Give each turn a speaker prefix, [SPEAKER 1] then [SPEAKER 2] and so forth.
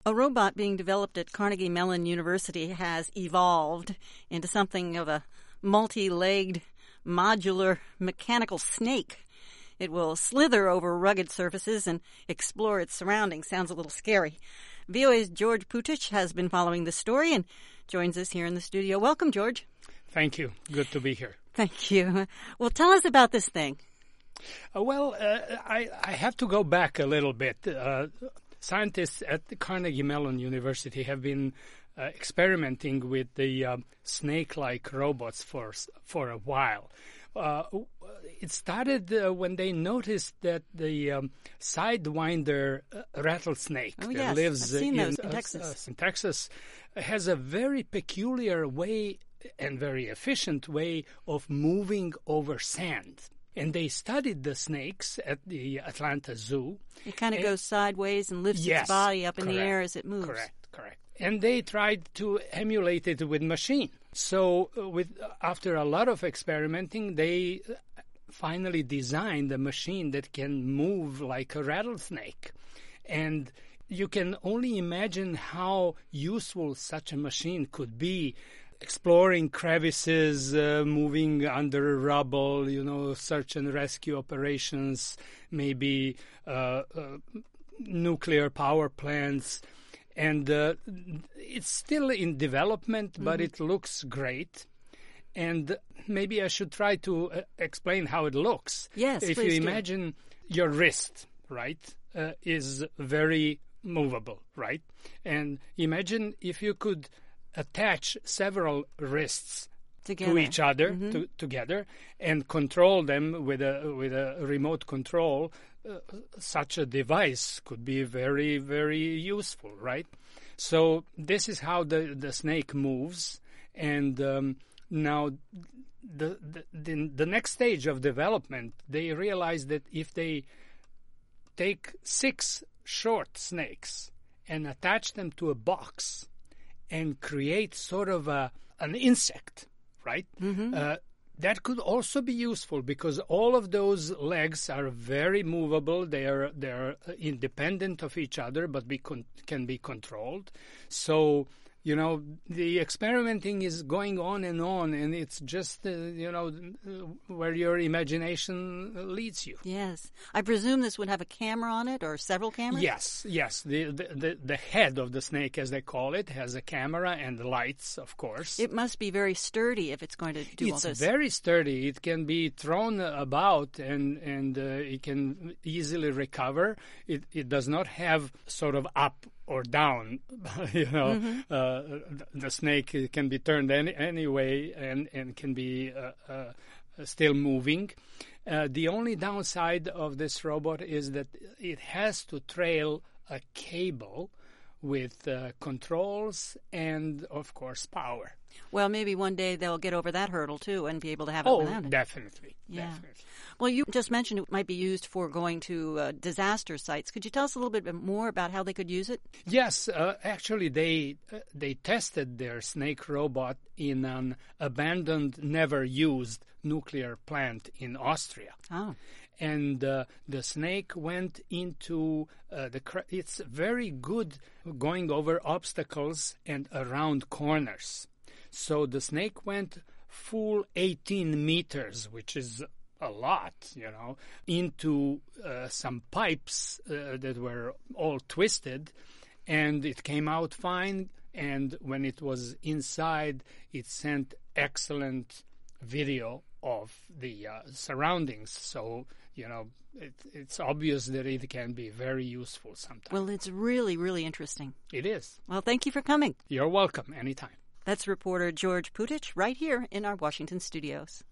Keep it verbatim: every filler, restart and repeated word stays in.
[SPEAKER 1] A robot being developed at Carnegie Mellon University has evolved into something of a multi-legged, modular, mechanical snake. It will slither over rugged surfaces and explore its surroundings. Sounds a little scary. V O A's George Putic has been following this story and joins us here in the studio. Welcome, George.
[SPEAKER 2] Thank you. Good to be here.
[SPEAKER 1] Thank you. Well, tell us about this thing.
[SPEAKER 2] Uh, well, uh, I, I have to go back a little bit. Uh, scientists at the Carnegie Mellon University have been uh, experimenting with the uh, snake-like robots for for a while. Uh, it started uh, when they noticed that the um, sidewinder uh, rattlesnake
[SPEAKER 1] oh,
[SPEAKER 2] that
[SPEAKER 1] yes.
[SPEAKER 2] lives
[SPEAKER 1] I've seen
[SPEAKER 2] in,
[SPEAKER 1] those in
[SPEAKER 2] uh,
[SPEAKER 1] Texas.
[SPEAKER 2] Uh, in Texas has a very peculiar way and very efficient way of moving over sand. And they studied the snakes at the Atlanta Zoo.
[SPEAKER 1] It kind of
[SPEAKER 2] and,
[SPEAKER 1] goes sideways and lifts
[SPEAKER 2] yes,
[SPEAKER 1] its body up in
[SPEAKER 2] correct,
[SPEAKER 1] the air as it moves.
[SPEAKER 2] Correct, correct. And they tried to emulate it with machine. So uh, with after a lot of experimenting, they finally designed a machine that can move like a rattlesnake. And you can only imagine how useful such a machine could be. Exploring crevices, uh, moving under rubble, you know, search and rescue operations, maybe uh, uh, nuclear power plants. And uh, it's still in development, mm-hmm. but it looks great. And maybe I should try to uh, explain how it looks.
[SPEAKER 1] Yes,
[SPEAKER 2] If
[SPEAKER 1] please
[SPEAKER 2] you
[SPEAKER 1] do.
[SPEAKER 2] imagine your wrist, right, uh, is very movable, right? And imagine if you could attach several wrists
[SPEAKER 1] together.
[SPEAKER 2] to each other
[SPEAKER 1] mm-hmm.
[SPEAKER 2] to, together and control them with a with a remote control. Uh, such a device could be very, very useful, right? So this is how the, the snake moves. And um, now the, the, the, the next stage of development, they realize that if they take six short snakes and attach them to a box and create sort of a, an insect, right?
[SPEAKER 1] Mm-hmm.
[SPEAKER 2] Uh, that could also be useful because all of those legs are very movable. They are they are independent of each other, but be con- can be controlled. So, you know, the experimenting is going on and on, and it's just, uh, you know, where your imagination leads you.
[SPEAKER 1] Yes. I presume this would have a camera on it or several cameras?
[SPEAKER 2] Yes, yes. The, the, the, the head of the snake, as they call it, has a camera and lights, of course.
[SPEAKER 1] It must be very sturdy if it's going to do all
[SPEAKER 2] It's
[SPEAKER 1] this.
[SPEAKER 2] very sturdy. It can be thrown about and, and uh, it can easily recover. It, it does not have sort of up or down, you know,
[SPEAKER 1] mm-hmm.
[SPEAKER 2] uh, the snake can be turned any, anyway and, and can be uh, uh, still moving. Uh, the only downside of this robot is that it has to trail a cable with uh, controls and, of course, power.
[SPEAKER 1] Well, maybe one day they'll get over that hurdle, too, and be able to have it
[SPEAKER 2] oh,
[SPEAKER 1] without it.
[SPEAKER 2] definitely,
[SPEAKER 1] yeah.
[SPEAKER 2] definitely.
[SPEAKER 1] Well, you just mentioned it might be used for going to uh, disaster sites. Could you tell us a little bit more about how they could use it?
[SPEAKER 2] Yes, uh, actually, they uh, they tested their snake robot in an abandoned, never-used nuclear plant in Austria.
[SPEAKER 1] Oh.
[SPEAKER 2] And uh, the snake went into uh, the. Cr- it's very good going over obstacles and around corners. So the snake went full eighteen meters, which is a lot, you know, into uh, some pipes uh, that were all twisted, and it came out fine. And when it was inside, it sent excellent video of the uh, surroundings. So, you know, it, it's obvious that it can be very useful sometimes.
[SPEAKER 1] Well, it's really, really interesting.
[SPEAKER 2] It is.
[SPEAKER 1] Well, thank you for coming.
[SPEAKER 2] You're welcome anytime.
[SPEAKER 1] That's reporter George Putic right here in our Washington studios.